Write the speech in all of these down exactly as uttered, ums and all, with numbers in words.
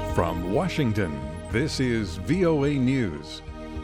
From Washington, this is V O A News.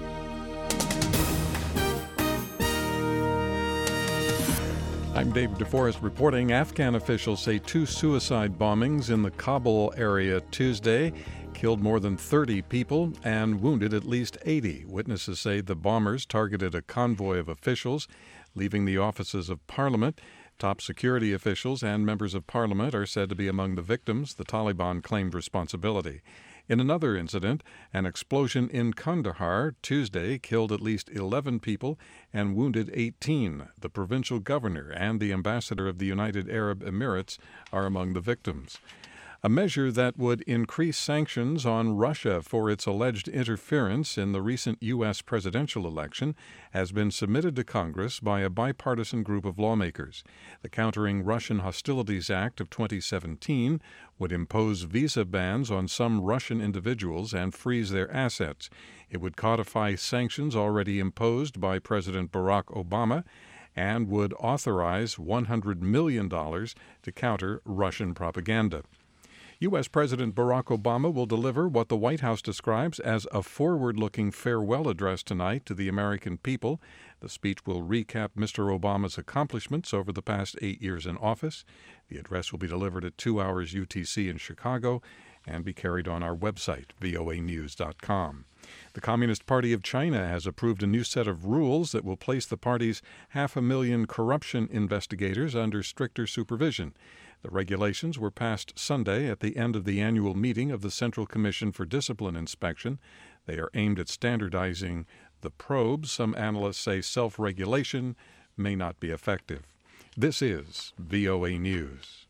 I'm David DeForest reporting. Afghan officials say two suicide bombings in the Kabul area Tuesday killed more than thirty people and wounded at least eighty. Witnesses say the bombers targeted a convoy of officials leaving the offices of Parliament. Top security officials and members of Parliament are said to be among the victims. The Taliban claimed responsibility. In another incident, an explosion in Kandahar Tuesday killed at least eleven people and wounded eighteen. The provincial governor and the ambassador of the United Arab Emirates are among the victims. A measure that would increase sanctions on Russia for its alleged interference in the recent U S presidential election has been submitted to Congress by a bipartisan group of lawmakers. The Countering Russian Hostilities Act of twenty seventeen would impose visa bans on some Russian individuals and freeze their assets. It would codify sanctions already imposed by President Barack Obama and would authorize one hundred million dollars to counter Russian propaganda. U S. President Barack Obama will deliver what the White House describes as a forward-looking farewell address tonight to the American people. The speech will recap Mister Obama's accomplishments over the past eight years in office. The address will be delivered at two hours U T C in Chicago and be carried on our website, V O A news dot com. The Communist Party of China has approved a new set of rules that will place the party's half a million corruption investigators under stricter supervision. The regulations were passed Sunday at the end of the annual meeting of the Central Commission for Discipline Inspection. They are aimed at standardizing the probes. Some analysts say self-regulation may not be effective. This is V O A News.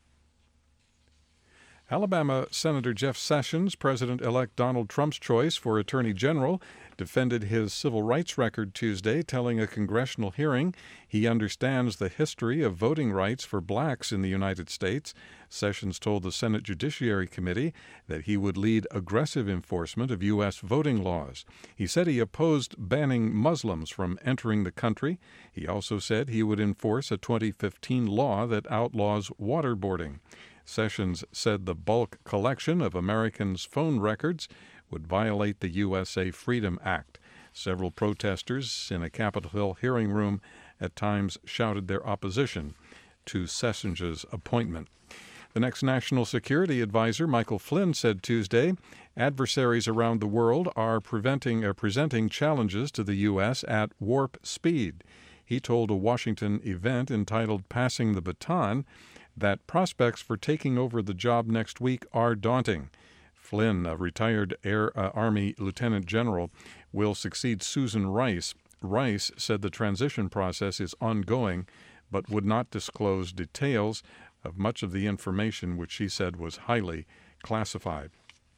Alabama Senator Jeff Sessions, President-elect Donald Trump's choice for Attorney General, defended his civil rights record Tuesday, telling a congressional hearing he understands the history of voting rights for blacks in the United States. Sessions told the Senate Judiciary Committee that he would lead aggressive enforcement of U S voting laws. He said he opposed banning Muslims from entering the country. He also said he would enforce a twenty fifteen law that outlaws waterboarding. Sessions said the bulk collection of Americans' phone records would violate the U S A Freedom Act. Several protesters in a Capitol Hill hearing room at times shouted their opposition to Sessions' appointment. The next National Security Advisor, Michael Flynn, said Tuesday adversaries around the world are preventing, uh, presenting challenges to the U S at warp speed. He told a Washington event entitled Passing the Baton that prospects for taking over the job next week are daunting. Flynn, a retired Air uh, Army Lieutenant General, will succeed Susan Rice. Rice said the transition process is ongoing, but would not disclose details of much of the information which she said was highly classified.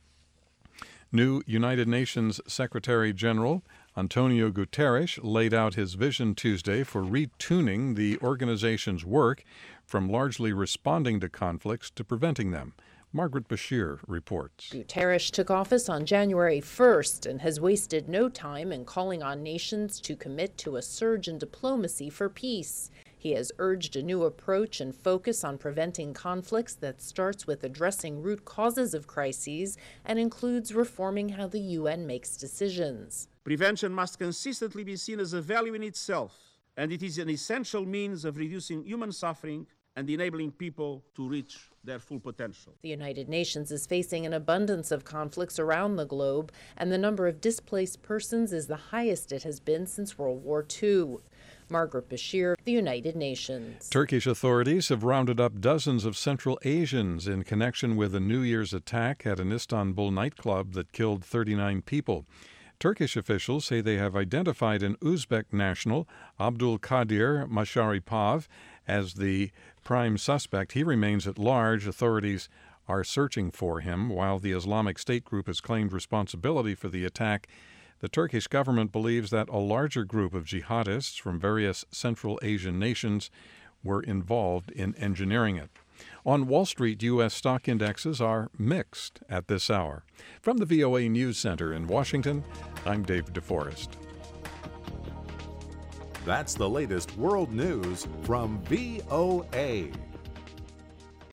New United Nations Secretary General Antonio Guterres laid out his vision Tuesday for retuning the organization's work from largely responding to conflicts to preventing them. Margaret Bashir reports. Guterres took office on January first and has wasted no time in calling on nations to commit to a surge in diplomacy for peace. He has urged a new approach and focus on preventing conflicts that starts with addressing root causes of crises and includes reforming how the U N makes decisions. Prevention must consistently be seen as a value in itself, and it is an essential means of reducing human suffering and enabling people to reach their full potential. The United Nations is facing an abundance of conflicts around the globe, and the number of displaced persons is the highest it has been since World War Two. Margaret Bashir, the United Nations. Turkish authorities have rounded up dozens of Central Asians in connection with a New Year's attack at an Istanbul nightclub that killed thirty-nine people. Turkish officials say they have identified an Uzbek national, Abdul Kadir Masharipov, as the prime suspect. He remains at large. Authorities are searching for him. While the Islamic State group has claimed responsibility for the attack, the Turkish government believes that a larger group of jihadists from various Central Asian nations were involved in engineering it. On Wall Street, U S stock indexes are mixed at this hour. From the V O A News Center in Washington, I'm David DeForest. That's the latest world news from V O A.